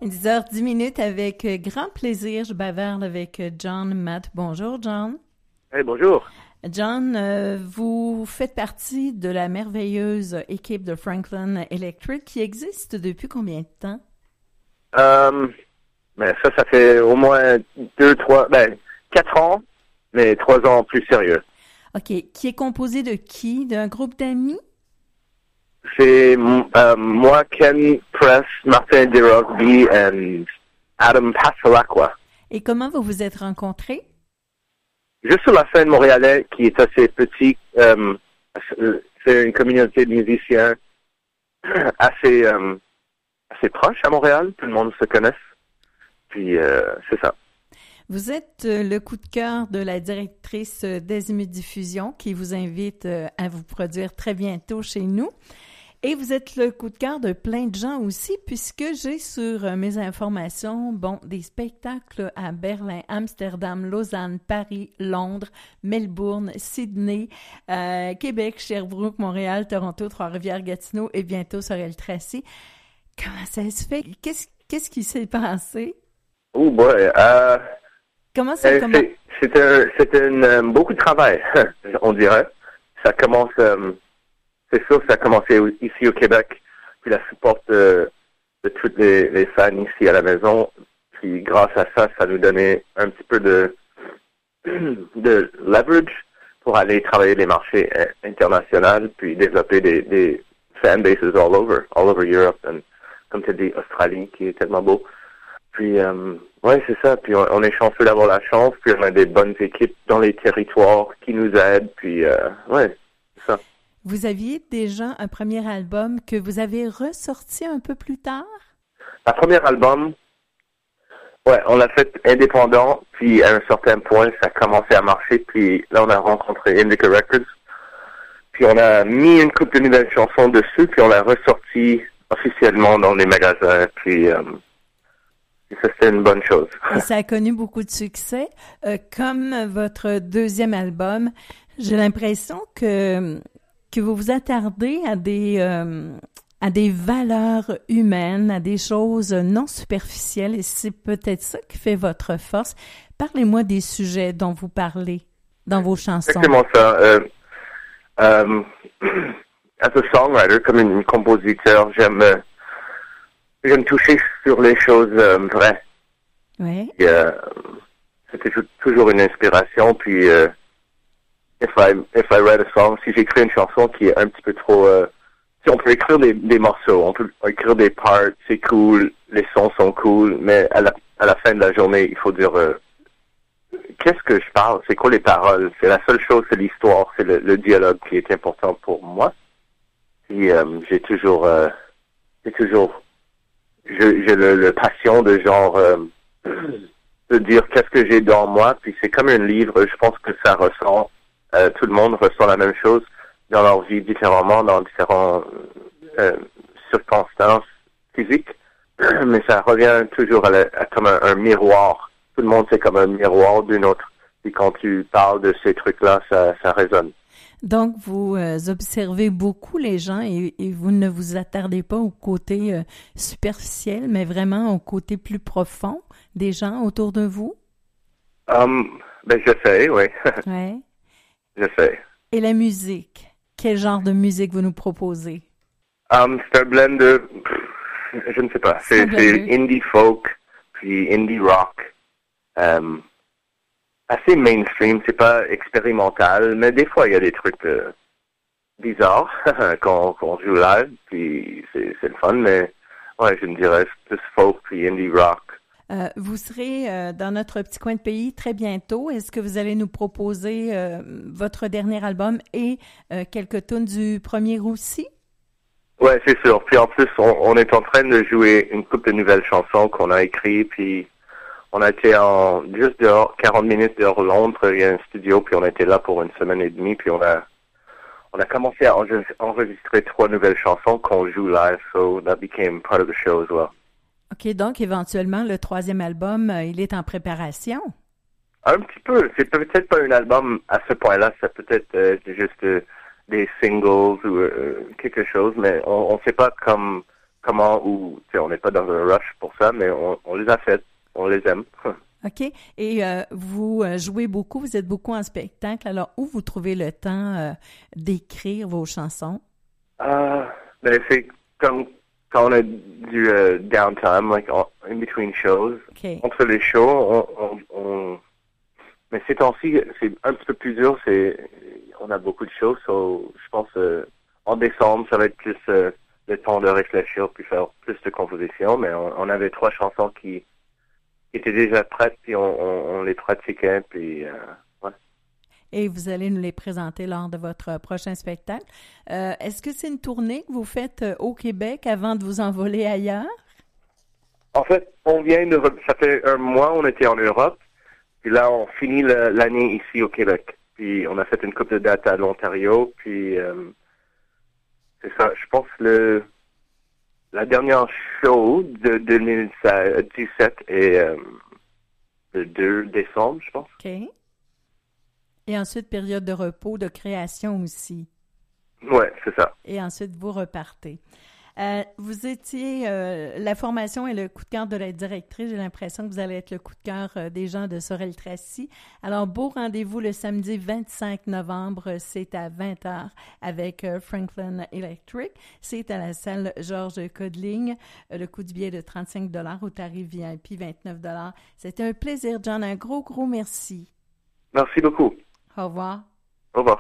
10h10 avec grand plaisir. Je bavarde avec John Matt. Bonjour, John. Hey, bonjour. John, vous faites partie de la merveilleuse équipe de Franklin Electric qui existe depuis combien de temps? Ça fait au moins 4 ans, mais 3 ans plus sérieux. OK. Qui est composé de qui? D'un groupe d'amis? C'est moi, Ken Press, Martin DeRosby et Adam Passalacqua. Et comment vous vous êtes rencontrés? Juste sur la scène montréalaise, qui est assez petite, c'est une communauté de musiciens assez proche à Montréal. Tout le monde se connaît. Puis, c'est ça. Vous êtes le coup de cœur de la directrice d'Azimut-Diffusion qui vous invite à vous produire très bientôt chez nous. Et vous êtes le coup de cœur de plein de gens aussi, puisque j'ai sur mes informations, des spectacles à Berlin, Amsterdam, Lausanne, Paris, Londres, Melbourne, Sydney, Québec, Sherbrooke, Montréal, Toronto, Trois-Rivières, Gatineau et bientôt Sorel-Tracy. Comment ça se fait? Qu'est-ce qui s'est passé? Oh boy! Comment ça commence? C'est beaucoup de travail, on dirait. Ça commence... c'est sûr que ça a commencé ici au Québec, puis la support de toutes les fans ici à la maison. Puis grâce à ça, ça nous donnait un petit peu de leverage pour aller travailler les marchés internationaux, puis développer des fanbases all over Europe, and, comme tu dis, Australie, qui est tellement beau. Puis, c'est ça. Puis on est chanceux d'avoir la chance, puis on a des bonnes équipes dans les territoires qui nous aident, puis c'est ça. Vous aviez déjà un premier album que vous avez ressorti un peu plus tard? Le premier album, on l'a fait indépendant, puis à un certain point, ça a commencé à marcher, puis là, on a rencontré Indica Records, puis on a mis une couple de nouvelles chansons dessus, puis on l'a ressorti officiellement dans les magasins, puis ça, c'était une bonne chose. Et ça a connu beaucoup de succès. Comme votre deuxième album, j'ai l'impression que vous vous attardez à des valeurs humaines, à des choses non superficielles, et c'est peut-être ça qui fait votre force. Parlez-moi des sujets dont vous parlez dans vos chansons. Exactement ça. As a songwriter, comme un compositeur, j'aime toucher sur les choses vraies. Oui. C'était toujours une inspiration, puis if I write a song, si j'écris une chanson qui est un petit peu trop... si on peut écrire des morceaux, on peut écrire des parts, c'est cool, les sons sont cool, mais à la fin de la journée, il faut dire qu'est-ce que je parle, c'est quoi les paroles, c'est la seule chose, c'est l'histoire, c'est le dialogue qui est important pour moi. Puis j'ai toujours le passion de genre de dire qu'est-ce que j'ai dans moi, puis c'est comme un livre, je pense que ça ressent. Tout le monde ressent la même chose dans leur vie différemment, dans différentes circonstances physiques, mais ça revient toujours comme un miroir. Tout le monde, c'est comme un miroir d'une autre. Et quand tu parles de ces trucs-là, ça résonne. Donc, vous observez beaucoup les gens et vous ne vous attardez pas au côté superficiel, mais vraiment au côté plus profond des gens autour de vous? J'essaie, oui. Ouais. J'essaie. Et la musique? Quel genre de musique vous nous proposez? C'est un blend de... je ne sais pas. C'est indie folk, puis indie rock. Assez mainstream, c'est pas expérimental, mais des fois, il y a des trucs bizarres qu'on joue live, puis c'est le fun, mais je me dirais plus folk, puis indie rock. Vous serez dans notre petit coin de pays très bientôt. Est-ce que vous allez nous proposer votre dernier album et quelques tunes du premier aussi? Oui, c'est sûr. Puis en plus, on est en train de jouer une couple de nouvelles chansons qu'on a écrites, puis on a été juste dehors, 40 minutes dehors Londres, il y a un studio, puis on a été là pour une semaine et demie, puis on a commencé à enregistrer 3 nouvelles chansons qu'on joue live, so that became part of the show as well. OK, donc éventuellement, le 3e album, il est en préparation? Un petit peu. C'est peut-être pas un album à ce point-là. Ça peut être juste des singles ou quelque chose, mais on ne sait pas comme comment ou, tu sais, on n'est pas dans un rush pour ça, mais on les a faites, on les aime. OK. Et vous jouez beaucoup, vous êtes beaucoup en spectacle. Alors, où vous trouvez le temps d'écrire vos chansons? Ben, c'est comme quand on a du downtime, like in between shows. OK. Entre les shows, mais ces temps-ci, c'est un petit peu plus dur. On a beaucoup de shows, so, je pense en décembre, ça va être plus le temps de réfléchir puis faire plus de compositions. Mais on avait 3 chansons qui étaient déjà prêtes, puis on les pratiquait, puis ouais. Et vous allez nous les présenter lors de votre prochain spectacle. Est-ce que c'est une tournée que vous faites au Québec avant de vous envoler ailleurs? En fait, ça fait un mois, on était en Europe, puis là, on finit l'année ici au Québec. Puis on a fait une couple de dates à l'Ontario, puis c'est ça, je pense la dernière show de 2017 est le 2 décembre, je pense. OK. Et ensuite, période de repos, de création aussi. Ouais, c'est ça. Et ensuite, vous repartez. Vous étiez, la formation et le coup de cœur de la directrice. J'ai l'impression que vous allez être le coup de cœur des gens de Sorel-Tracy. Alors, beau rendez-vous le samedi 25 novembre. C'est à 20h avec Franklin Electric. C'est à la salle Georges Codling. Le coût du billet de 35 $ au tarif VIP 29 $. C'était un plaisir, John. Un gros merci. Merci beaucoup. Au revoir. Au revoir.